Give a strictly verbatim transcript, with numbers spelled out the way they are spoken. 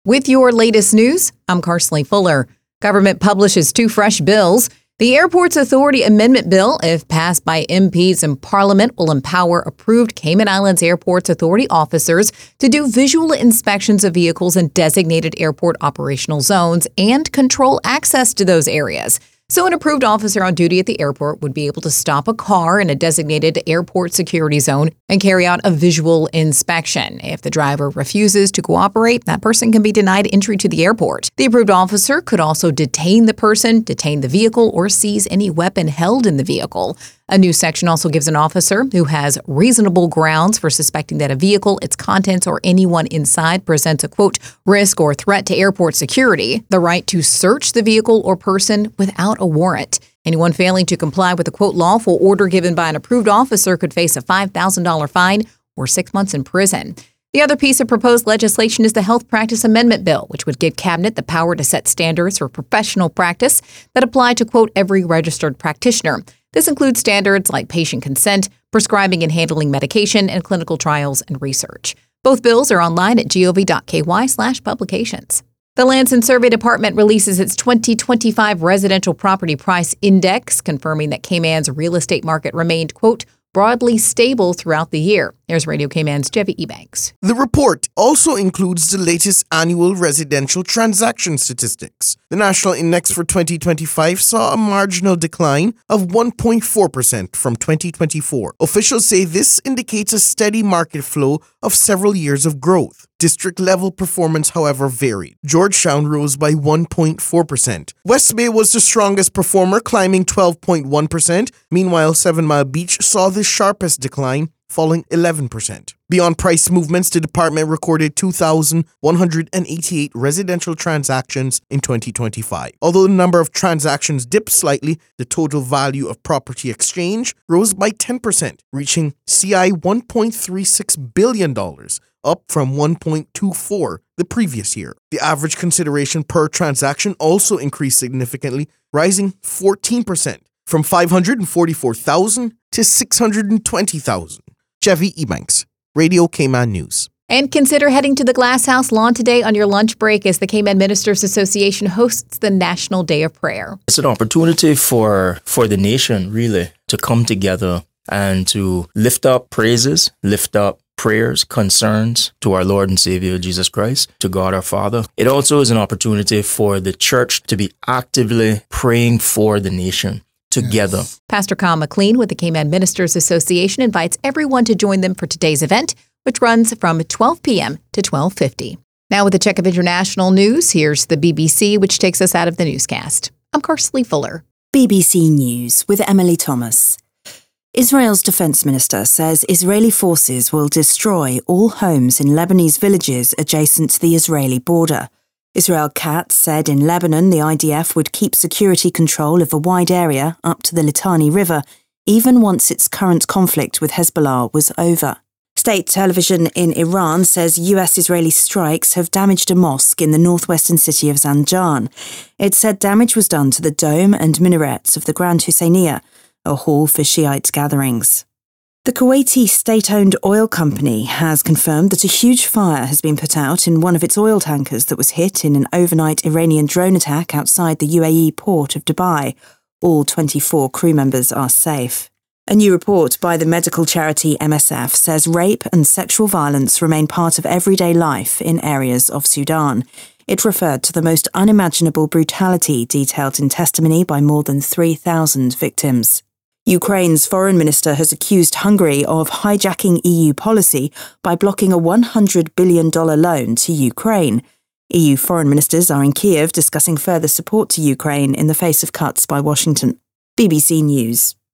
With your latest news, I'm Carsley Fuller. Government publishes two fresh bills. The Airports Authority Amendment Bill, if passed by M Ps in Parliament, will empower approved Cayman Islands Airports Authority officers to do visual inspections of vehicles in designated airport operational zones and control access to those areas. So an approved officer on duty at the airport would be able to stop a car in a designated airport security zone and carry out a visual inspection. If the driver refuses to cooperate, that person can be denied entry to the airport. The approved officer could also detain the person, detain the vehicle, or seize any weapon held in the vehicle. A new section also gives an officer who has reasonable grounds for suspecting that a vehicle, its contents, or anyone inside presents a, quote, risk or threat to airport security, the right to search the vehicle or person without a warrant. Anyone failing to comply with a, quote, lawful order given by an approved officer could face a five thousand dollars fine or six months in prison. The other piece of proposed legislation is the Health Practice Amendment Bill, which would give Cabinet the power to set standards for professional practice that apply to, quote, every registered practitioner. This includes standards like patient consent, prescribing and handling medication, and clinical trials and research. Both bills are online at gov.ky slash publications. The Lands and Survey Department releases its twenty twenty-five Residential Property Price Index, confirming that Cayman's real estate market remained, quote, broadly stable throughout the year. Here's Radio Cayman's Jevi Ebanks. The report also includes the latest annual residential transaction statistics. The National Index for twenty twenty-five saw a marginal decline of one point four percent from twenty twenty-four. Officials say this indicates a steady market flow of several years of growth. District-level performance, however, varied. Georgetown rose by one point four percent. West Bay was the strongest performer, climbing twelve point one percent. Meanwhile, Seven Mile Beach saw the sharpest decline, falling eleven percent. Beyond price movements, the department recorded two thousand one hundred eighty-eight residential transactions in twenty twenty-five. Although the number of transactions dipped slightly, the total value of property exchange rose by ten percent, reaching C I one point three six billion dollars, up from one point two four the previous year. The average consideration per transaction also increased significantly, rising fourteen percent, from five hundred forty-four thousand dollars to six hundred twenty thousand dollars. Jevi Ebanks, Radio Cayman News. And consider heading to the Glass House Lawn today on your lunch break as the Cayman Ministers Association hosts the National Day of Prayer. It's an opportunity for, for the nation, really, to come together and to lift up praises, lift up prayers, concerns to our Lord and Savior Jesus Christ, to God our Father. It also is an opportunity for the church to be actively praying for the nation together. Yes. Pastor Kyle McLean with the Cayman Ministers Association invites everyone to join them for today's event, which runs from twelve p.m. to twelve fifty. Now with a check of international news, here's the B B C, which takes us out of the newscast. I'm Carsley Fuller. B B C News with Emily Thomas. Israel's defense minister says Israeli forces will destroy all homes in Lebanese villages adjacent to the Israeli border. Israel Katz said in Lebanon the I D F would keep security control of a wide area up to the Litani River, even once its current conflict with Hezbollah was over. State television in Iran says U S-Israeli strikes have damaged a mosque in the northwestern city of Zanjan. It said damage was done to the dome and minarets of the Grand Husseiniya, a hall for Shiite gatherings. The Kuwaiti state-owned oil company has confirmed that a huge fire has been put out in one of its oil tankers that was hit in an overnight Iranian drone attack outside the U A E port of Dubai. All twenty-four crew members are safe. A new report by the medical charity M S F says rape and sexual violence remain part of everyday life in areas of Sudan. It referred to the most unimaginable brutality detailed in testimony by more than three thousand victims. Ukraine's foreign minister has accused Hungary of hijacking E U policy by blocking a one hundred billion dollars loan to Ukraine. E U foreign ministers are in Kiev discussing further support to Ukraine in the face of cuts by Washington. B B C News.